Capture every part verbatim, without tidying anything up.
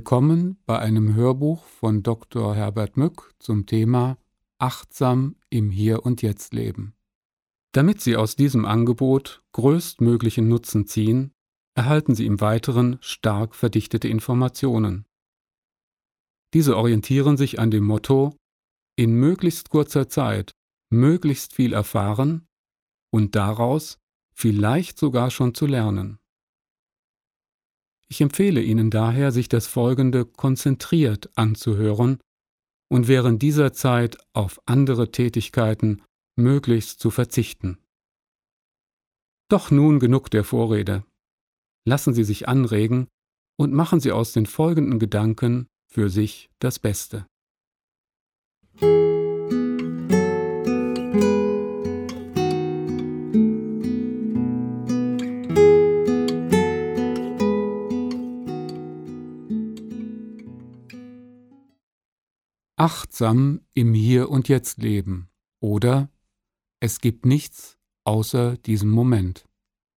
Willkommen bei einem Hörbuch von Doktor Herbert Mück zum Thema Achtsam im Hier und Jetzt leben. Damit Sie aus diesem Angebot größtmöglichen Nutzen ziehen, erhalten Sie im Weiteren stark verdichtete Informationen. Diese orientieren sich an dem Motto: in möglichst kurzer Zeit möglichst viel erfahren und daraus vielleicht sogar schon zu lernen. Ich empfehle Ihnen daher, sich das Folgende konzentriert anzuhören und während dieser Zeit auf andere Tätigkeiten möglichst zu verzichten. Doch nun genug der Vorrede. Lassen Sie sich anregen und machen Sie aus den folgenden Gedanken für sich das Beste. Achtsam im Hier und Jetzt leben oder es gibt nichts außer diesem Moment.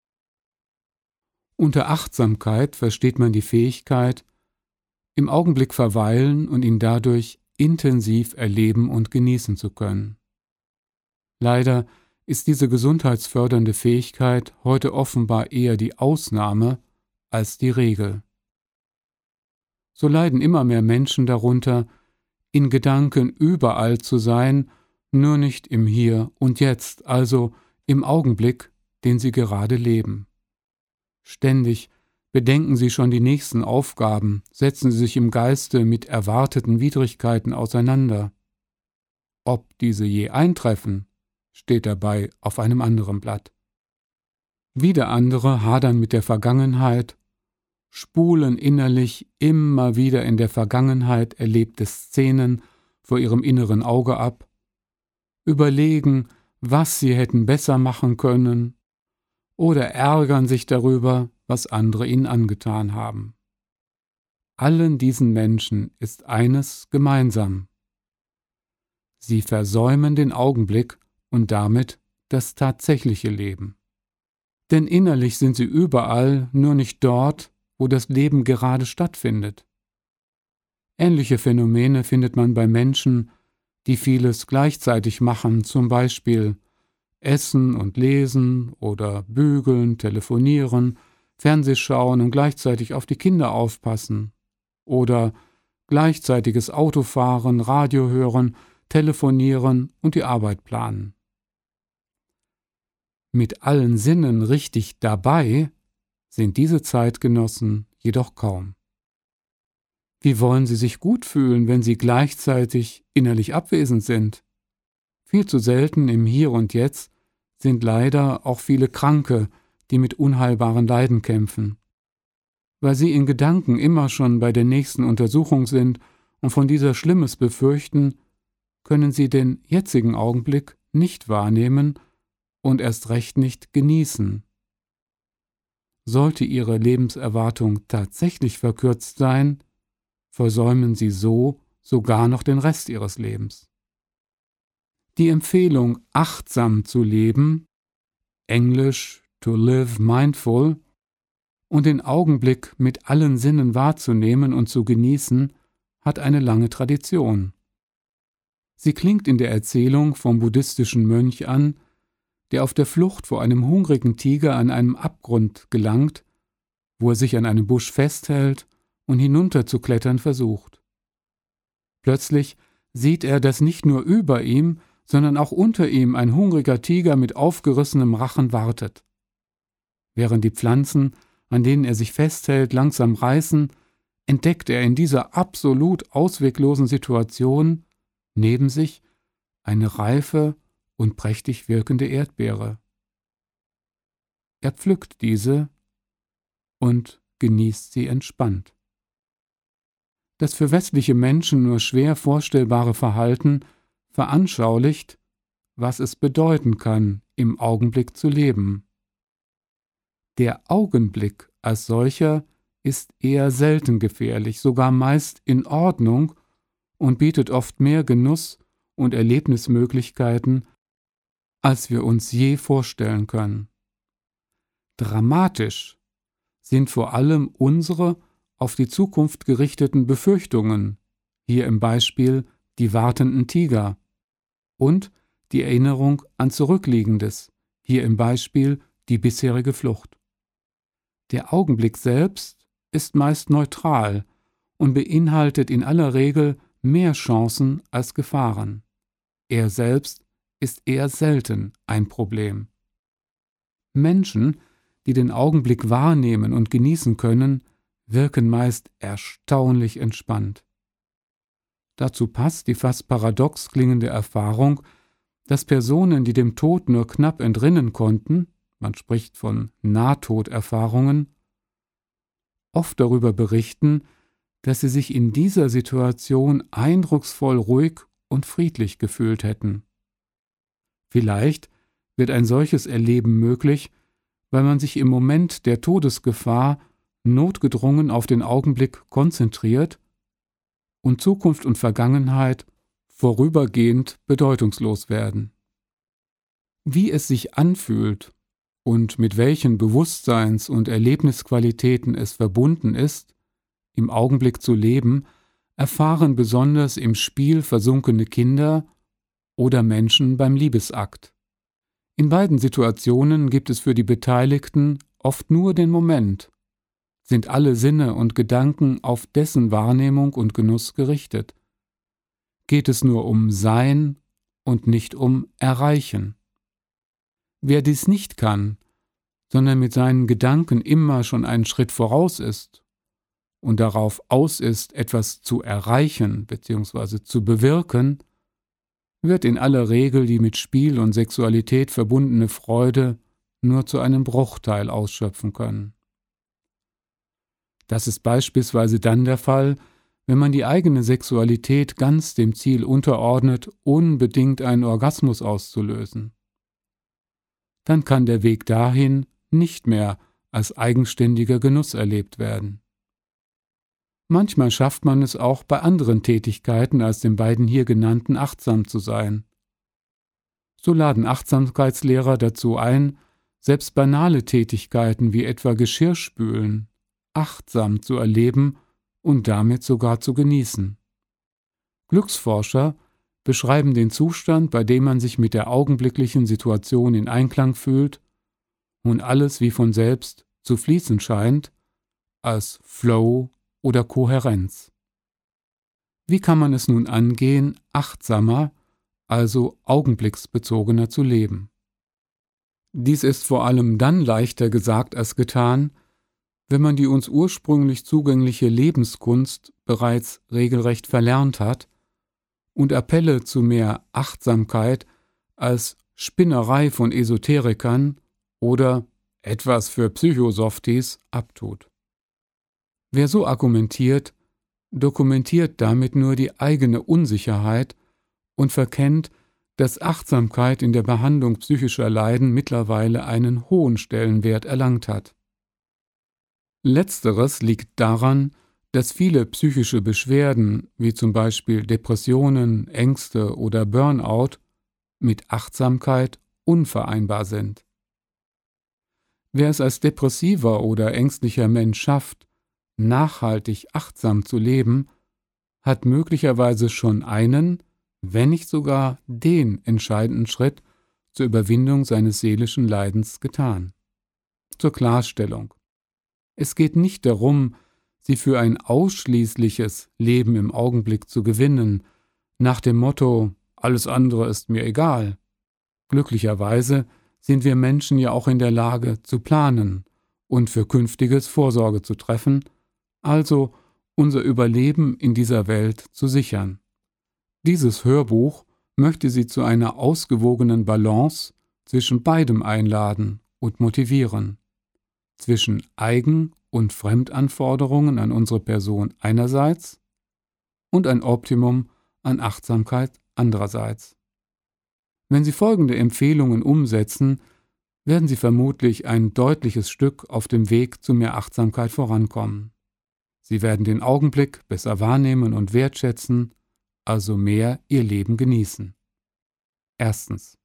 Unter Achtsamkeit versteht man die Fähigkeit, im Augenblick verweilen und ihn dadurch intensiv erleben und genießen zu können. Leider ist diese gesundheitsfördernde Fähigkeit heute offenbar eher die Ausnahme als die Regel. So leiden immer mehr Menschen darunter, in Gedanken überall zu sein, nur nicht im Hier und Jetzt, also im Augenblick, den sie gerade leben. Ständig bedenken sie schon die nächsten Aufgaben, setzen sie sich im Geiste mit erwarteten Widrigkeiten auseinander. Ob diese je eintreffen, steht dabei auf einem anderen Blatt. Wieder andere hadern mit der Vergangenheit, spulen innerlich immer wieder in der Vergangenheit erlebte Szenen vor ihrem inneren Auge ab, überlegen, was sie hätten besser machen können oder ärgern sich darüber, was andere ihnen angetan haben. Allen diesen Menschen ist eines gemeinsam: Sie versäumen den Augenblick und damit das tatsächliche Leben. Denn innerlich sind sie überall, nur nicht dort, wo das Leben gerade stattfindet. Ähnliche Phänomene findet man bei Menschen, die vieles gleichzeitig machen, zum Beispiel essen und lesen oder bügeln, telefonieren, Fernseh schauen und gleichzeitig auf die Kinder aufpassen oder gleichzeitiges Autofahren, Radio hören, telefonieren und die Arbeit planen. Mit allen Sinnen richtig dabei sind diese Zeitgenossen jedoch kaum. Wie wollen sie sich gut fühlen, wenn sie gleichzeitig innerlich abwesend sind? Viel zu selten im Hier und Jetzt sind leider auch viele Kranke, die mit unheilbaren Leiden kämpfen. Weil sie in Gedanken immer schon bei der nächsten Untersuchung sind und von dieser Schlimmes befürchten, können sie den jetzigen Augenblick nicht wahrnehmen und erst recht nicht genießen. Sollte ihre Lebenserwartung tatsächlich verkürzt sein, versäumen sie so sogar noch den Rest ihres Lebens. Die Empfehlung, achtsam zu leben, Englisch to live mindful, und den Augenblick mit allen Sinnen wahrzunehmen und zu genießen, hat eine lange Tradition. Sie klingt in der Erzählung vom buddhistischen Mönch an, der auf der Flucht vor einem hungrigen Tiger an einem Abgrund gelangt, wo er sich an einem Busch festhält und hinunterzuklettern versucht. Plötzlich sieht er, dass nicht nur über ihm, sondern auch unter ihm ein hungriger Tiger mit aufgerissenem Rachen wartet. Während die Pflanzen, an denen er sich festhält, langsam reißen, entdeckt er in dieser absolut ausweglosen Situation neben sich eine reife und prächtig wirkende Erdbeere. Er pflückt diese und genießt sie entspannt. Das für westliche Menschen nur schwer vorstellbare Verhalten veranschaulicht, was es bedeuten kann, im Augenblick zu leben. Der Augenblick als solcher ist eher selten gefährlich, sogar meist in Ordnung und bietet oft mehr Genuss und Erlebnismöglichkeiten, als wir uns je vorstellen können. Dramatisch sind vor allem unsere auf die Zukunft gerichteten Befürchtungen, hier im Beispiel die wartenden Tiger, und die Erinnerung an Zurückliegendes, hier im Beispiel die bisherige Flucht. Der Augenblick selbst ist meist neutral und beinhaltet in aller Regel mehr Chancen als Gefahren. Er selbst ist eher selten ein Problem. Menschen, die den Augenblick wahrnehmen und genießen können, wirken meist erstaunlich entspannt. Dazu passt die fast paradox klingende Erfahrung, dass Personen, die dem Tod nur knapp entrinnen konnten, man spricht von Nahtoderfahrungen, oft darüber berichten, dass sie sich in dieser Situation eindrucksvoll ruhig und friedlich gefühlt hätten. Vielleicht wird ein solches Erleben möglich, weil man sich im Moment der Todesgefahr notgedrungen auf den Augenblick konzentriert und Zukunft und Vergangenheit vorübergehend bedeutungslos werden. Wie es sich anfühlt und mit welchen Bewusstseins- und Erlebnisqualitäten es verbunden ist, im Augenblick zu leben, erfahren besonders im Spiel versunkene Kinder oder Menschen beim Liebesakt. In beiden Situationen gibt es für die Beteiligten oft nur den Moment, sind alle Sinne und Gedanken auf dessen Wahrnehmung und Genuss gerichtet. Geht es nur um Sein und nicht um Erreichen. Wer dies nicht kann, sondern mit seinen Gedanken immer schon einen Schritt voraus ist und darauf aus ist, etwas zu erreichen bzw. zu bewirken, wird in aller Regel die mit Spiel und Sexualität verbundene Freude nur zu einem Bruchteil ausschöpfen können. Das ist beispielsweise dann der Fall, wenn man die eigene Sexualität ganz dem Ziel unterordnet, unbedingt einen Orgasmus auszulösen. Dann kann der Weg dahin nicht mehr als eigenständiger Genuss erlebt werden. Manchmal schafft man es auch bei anderen Tätigkeiten als den beiden hier genannten achtsam zu sein. So laden Achtsamkeitslehrer dazu ein, selbst banale Tätigkeiten wie etwa Geschirrspülen achtsam zu erleben und damit sogar zu genießen. Glücksforscher beschreiben den Zustand, bei dem man sich mit der augenblicklichen Situation in Einklang fühlt und alles wie von selbst zu fließen scheint, als Flow oder Kohärenz. Wie kann man es nun angehen, achtsamer, also augenblicksbezogener zu leben? Dies ist vor allem dann leichter gesagt als getan, wenn man die uns ursprünglich zugängliche Lebenskunst bereits regelrecht verlernt hat und Appelle zu mehr Achtsamkeit als Spinnerei von Esoterikern oder etwas für Psychosofties abtut. Wer so argumentiert, dokumentiert damit nur die eigene Unsicherheit und verkennt, dass Achtsamkeit in der Behandlung psychischer Leiden mittlerweile einen hohen Stellenwert erlangt hat. Letzteres liegt daran, dass viele psychische Beschwerden, wie zum Beispiel Depressionen, Ängste oder Burnout, mit Achtsamkeit unvereinbar sind. Wer es als depressiver oder ängstlicher Mensch schafft, nachhaltig achtsam zu leben, hat möglicherweise schon einen, wenn nicht sogar den entscheidenden Schritt zur Überwindung seines seelischen Leidens getan. Zur Klarstellung: Es geht nicht darum, sie für ein ausschließliches Leben im Augenblick zu gewinnen, nach dem Motto, alles andere ist mir egal. Glücklicherweise sind wir Menschen ja auch in der Lage zu planen und für Künftiges Vorsorge zu treffen, also unser Überleben in dieser Welt zu sichern. Dieses Hörbuch möchte Sie zu einer ausgewogenen Balance zwischen beidem einladen und motivieren, zwischen Eigen- und Fremdanforderungen an unsere Person einerseits und ein Optimum an Achtsamkeit andererseits. Wenn Sie folgende Empfehlungen umsetzen, werden Sie vermutlich ein deutliches Stück auf dem Weg zu mehr Achtsamkeit vorankommen. Sie werden den Augenblick besser wahrnehmen und wertschätzen, also mehr Ihr Leben genießen. Erstens.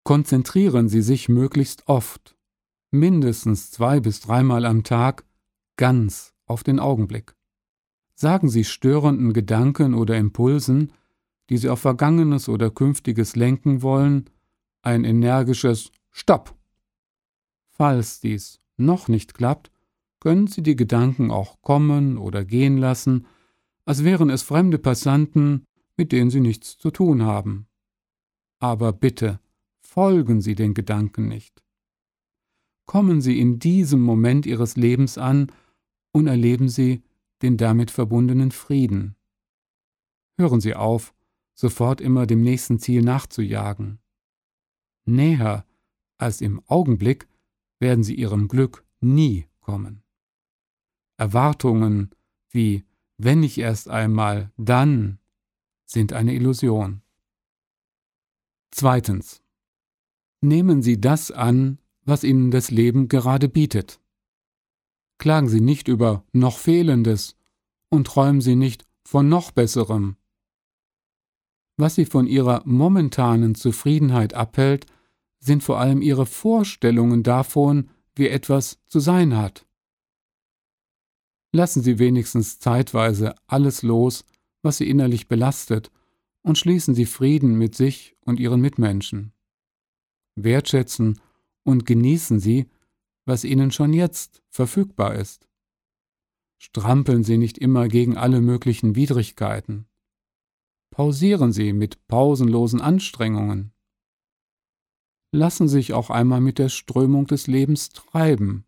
Konzentrieren Sie sich möglichst oft, mindestens zwei bis dreimal am Tag, ganz auf den Augenblick. Sagen Sie störenden Gedanken oder Impulsen, die Sie auf Vergangenes oder Künftiges lenken wollen, ein energisches Stopp. Falls dies noch nicht klappt, können Sie die Gedanken auch kommen oder gehen lassen, als wären es fremde Passanten, mit denen Sie nichts zu tun haben. Aber bitte, folgen Sie den Gedanken nicht. Kommen Sie in diesem Moment Ihres Lebens an und erleben Sie den damit verbundenen Frieden. Hören Sie auf, sofort immer dem nächsten Ziel nachzujagen. Näher als im Augenblick werden Sie Ihrem Glück nie kommen. Erwartungen wie wenn ich erst einmal, dann sind eine Illusion. Zweitens. Nehmen Sie das an, was Ihnen das Leben gerade bietet. Klagen Sie nicht über noch Fehlendes und träumen Sie nicht von noch Besserem. Was Sie von Ihrer momentanen Zufriedenheit abhält, sind vor allem Ihre Vorstellungen davon, wie etwas zu sein hat. Lassen Sie wenigstens zeitweise alles los, was Sie innerlich belastet, und schließen Sie Frieden mit sich und Ihren Mitmenschen. Wertschätzen und genießen Sie, was Ihnen schon jetzt verfügbar ist. Strampeln Sie nicht immer gegen alle möglichen Widrigkeiten. Pausieren Sie mit pausenlosen Anstrengungen. Lassen Sie sich auch einmal mit der Strömung des Lebens treiben.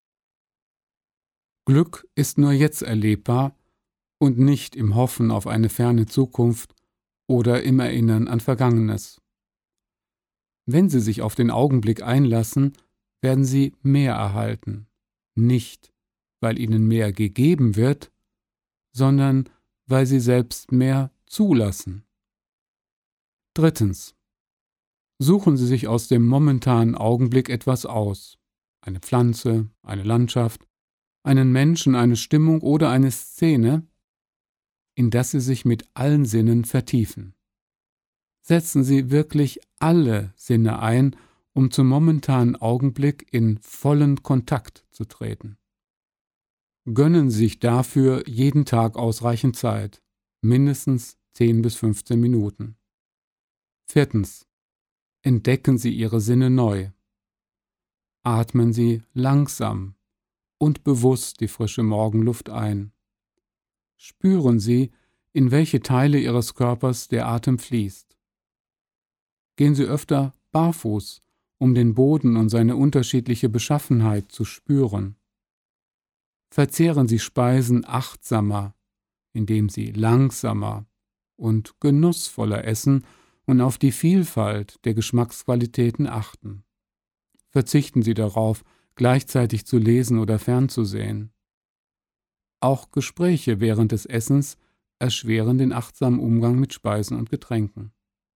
Glück ist nur jetzt erlebbar und nicht im Hoffen auf eine ferne Zukunft oder im Erinnern an Vergangenes. Wenn Sie sich auf den Augenblick einlassen, werden Sie mehr erhalten, nicht weil Ihnen mehr gegeben wird, sondern weil Sie selbst mehr zulassen. Drittens. Suchen Sie sich aus dem momentanen Augenblick etwas aus, eine Pflanze, eine Landschaft, einen Menschen, eine Stimmung oder eine Szene, in das Sie sich mit allen Sinnen vertiefen. Setzen Sie wirklich alle Sinne ein, um zum momentanen Augenblick in vollen Kontakt zu treten. Gönnen Sie sich dafür jeden Tag ausreichend Zeit, mindestens zehn bis fünfzehn Minuten. Viertens. Entdecken Sie Ihre Sinne neu. Atmen Sie langsam und bewusst die frische Morgenluft ein. Spüren Sie, in welche Teile Ihres Körpers der Atem fließt. Gehen Sie öfter barfuß, um den Boden und seine unterschiedliche Beschaffenheit zu spüren. Verzehren Sie Speisen achtsamer, indem Sie langsamer und genussvoller essen und auf die Vielfalt der Geschmacksqualitäten achten. Verzichten Sie darauf, gleichzeitig zu lesen oder fernzusehen. Auch Gespräche während des Essens erschweren den achtsamen Umgang mit Speisen und Getränken.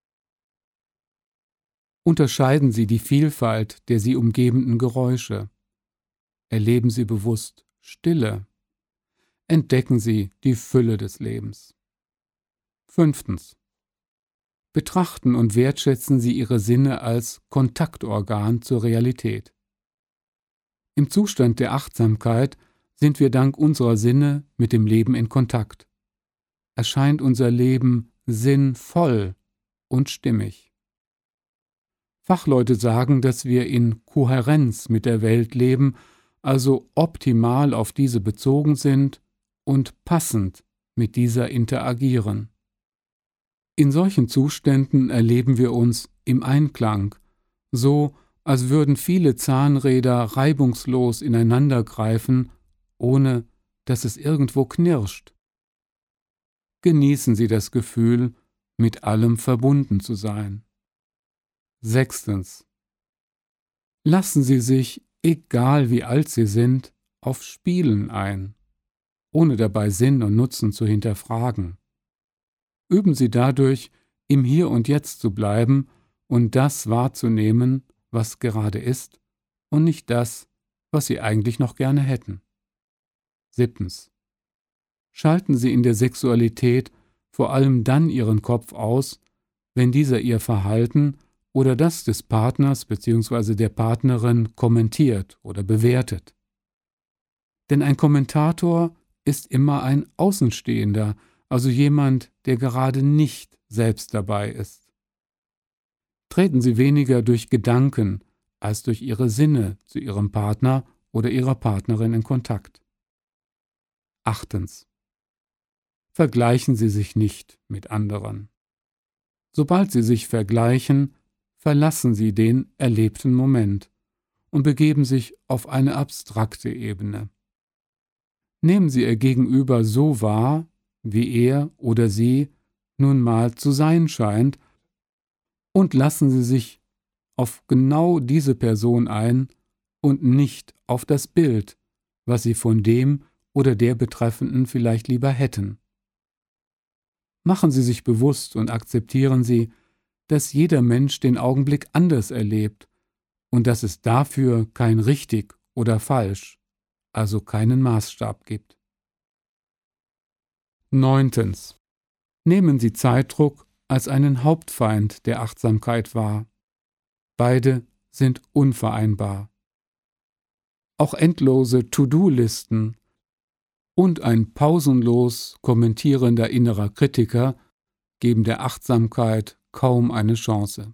Unterscheiden Sie die Vielfalt der Sie umgebenden Geräusche. Erleben Sie bewusst Stille. Entdecken Sie die Fülle des Lebens. Fünftens. Betrachten und wertschätzen Sie Ihre Sinne als Kontaktorgan zur Realität. Im Zustand der Achtsamkeit sind wir dank unserer Sinne mit dem Leben in Kontakt. Erscheint unser Leben sinnvoll und stimmig. Fachleute sagen, dass wir in Kohärenz mit der Welt leben, also optimal auf diese bezogen sind und passend mit dieser interagieren. In solchen Zuständen erleben wir uns im Einklang, so als würden viele Zahnräder reibungslos ineinander greifen, ohne dass es irgendwo knirscht. Genießen Sie das Gefühl, mit allem verbunden zu sein. Sechstens. Lassen Sie sich, egal wie alt Sie sind, auf Spielen ein, ohne dabei Sinn und Nutzen zu hinterfragen. Üben Sie dadurch, im Hier und Jetzt zu bleiben und das wahrzunehmen, was gerade ist, und nicht das, was Sie eigentlich noch gerne hätten. Siebtens. Schalten Sie in der Sexualität vor allem dann Ihren Kopf aus, wenn dieser Ihr Verhalten oder das des Partners bzw. der Partnerin kommentiert oder bewertet. Denn ein Kommentator ist immer ein Außenstehender, also jemand, der gerade nicht selbst dabei ist. Treten Sie weniger durch Gedanken als durch Ihre Sinne zu Ihrem Partner oder Ihrer Partnerin in Kontakt. Achtens. Vergleichen Sie sich nicht mit anderen. Sobald Sie sich vergleichen, verlassen Sie den erlebten Moment und begeben sich auf eine abstrakte Ebene. Nehmen Sie Ihr Gegenüber so wahr, wie er oder sie nun mal zu sein scheint, und lassen Sie sich auf genau diese Person ein und nicht auf das Bild, was Sie von dem oder der Betreffenden vielleicht lieber hätten. Machen Sie sich bewusst und akzeptieren Sie, dass jeder Mensch den Augenblick anders erlebt und dass es dafür kein richtig oder falsch, also keinen Maßstab gibt. Neuntens. Nehmen Sie Zeitdruck als einen Hauptfeind der Achtsamkeit wahr. Beide sind unvereinbar. Auch endlose To-Do-Listen und ein pausenlos kommentierender innerer Kritiker geben der Achtsamkeit kaum eine Chance.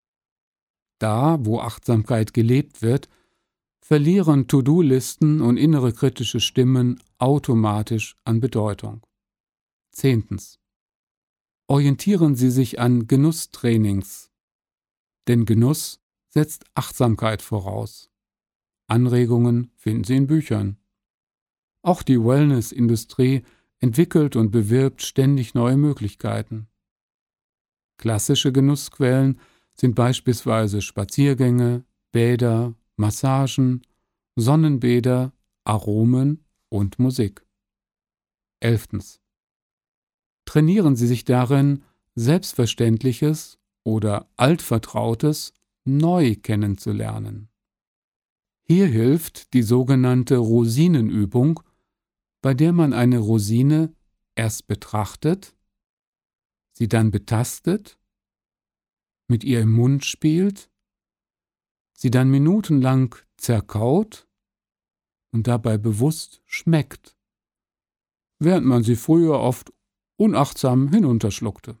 Da, wo Achtsamkeit gelebt wird, verlieren To-Do-Listen und innere kritische Stimmen automatisch an Bedeutung. Zehntens. Orientieren Sie sich an Genusstrainings, denn Genuss setzt Achtsamkeit voraus. Anregungen finden Sie in Büchern. Auch die Wellness-Industrie entwickelt und bewirbt ständig neue Möglichkeiten. Klassische Genussquellen sind beispielsweise Spaziergänge, Bäder, Massagen, Sonnenbäder, Aromen und Musik. Elftens. Trainieren Sie sich darin, Selbstverständliches oder Altvertrautes neu kennenzulernen. Hier hilft die sogenannte Rosinenübung, bei der man eine Rosine erst betrachtet, sie dann betastet, mit ihr im Mund spielt, sie dann minutenlang zerkaut und dabei bewusst schmeckt, während man sie früher oft unachtsam hinunterschluckte.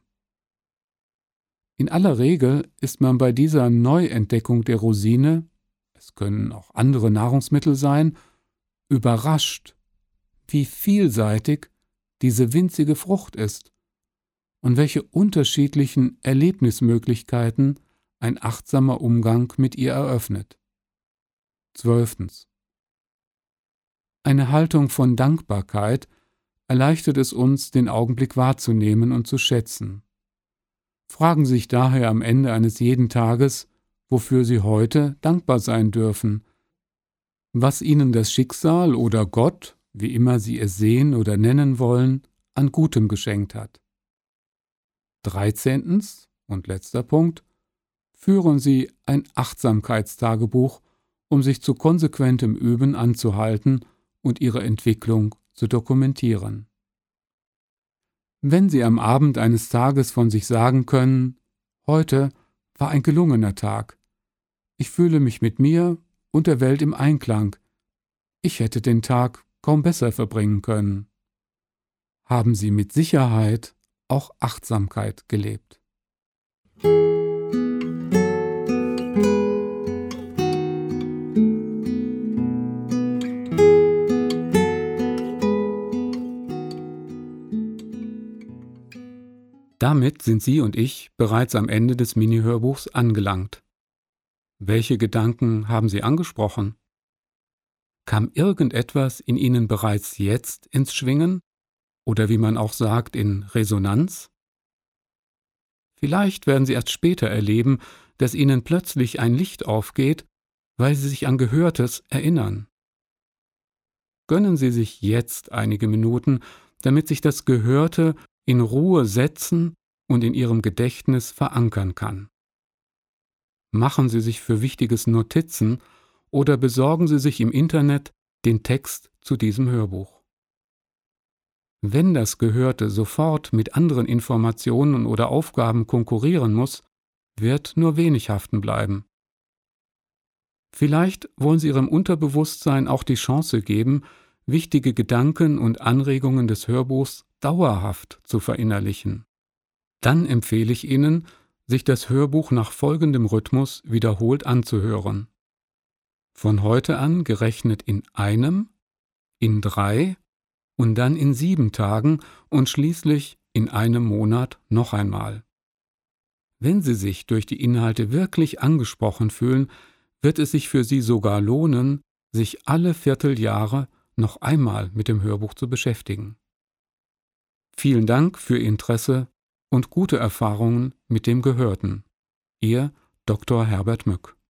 In aller Regel ist man bei dieser Neuentdeckung der Rosine, es können auch andere Nahrungsmittel sein, überrascht, wie vielseitig diese winzige Frucht ist und welche unterschiedlichen Erlebnismöglichkeiten ein achtsamer Umgang mit ihr eröffnet. Zwölftens. Eine Haltung von Dankbarkeit erleichtert es uns, den Augenblick wahrzunehmen und zu schätzen. Fragen Sie sich daher am Ende eines jeden Tages, wofür Sie heute dankbar sein dürfen, was Ihnen das Schicksal oder Gott, wie immer Sie es sehen oder nennen wollen, an Gutem geschenkt hat. Dreizehntens und letzter Punkt. Führen Sie ein Achtsamkeitstagebuch, um sich zu konsequentem Üben anzuhalten und Ihre Entwicklung zu dokumentieren. Wenn Sie am Abend eines Tages von sich sagen können, heute war ein gelungener Tag, ich fühle mich mit mir und der Welt im Einklang, ich hätte den Tag kaum besser verbringen können, haben Sie mit Sicherheit auch Achtsamkeit gelebt. Damit sind Sie und ich bereits am Ende des Mini-Hörbuchs angelangt. Welche Gedanken haben Sie angesprochen? Kam irgendetwas in Ihnen bereits jetzt ins Schwingen? Oder wie man auch sagt, in Resonanz? Vielleicht werden Sie erst später erleben, dass Ihnen plötzlich ein Licht aufgeht, weil Sie sich an Gehörtes erinnern. Gönnen Sie sich jetzt einige Minuten, damit sich das Gehörte in Ruhe setzen und in Ihrem Gedächtnis verankern kann. Machen Sie sich für Wichtiges Notizen oder besorgen Sie sich im Internet den Text zu diesem Hörbuch. Wenn das Gehörte sofort mit anderen Informationen oder Aufgaben konkurrieren muss, wird nur wenig haften bleiben. Vielleicht wollen Sie Ihrem Unterbewusstsein auch die Chance geben, wichtige Gedanken und Anregungen des Hörbuchs dauerhaft zu verinnerlichen. Dann empfehle ich Ihnen, sich das Hörbuch nach folgendem Rhythmus wiederholt anzuhören. Von heute an gerechnet in einem, in drei und dann in sieben Tagen und schließlich in einem Monat noch einmal. Wenn Sie sich durch die Inhalte wirklich angesprochen fühlen, wird es sich für Sie sogar lohnen, sich alle Vierteljahre noch einmal mit dem Hörbuch zu beschäftigen. Vielen Dank für Ihr Interesse und gute Erfahrungen mit dem Gehörten. Ihr Doktor Herbert Mück.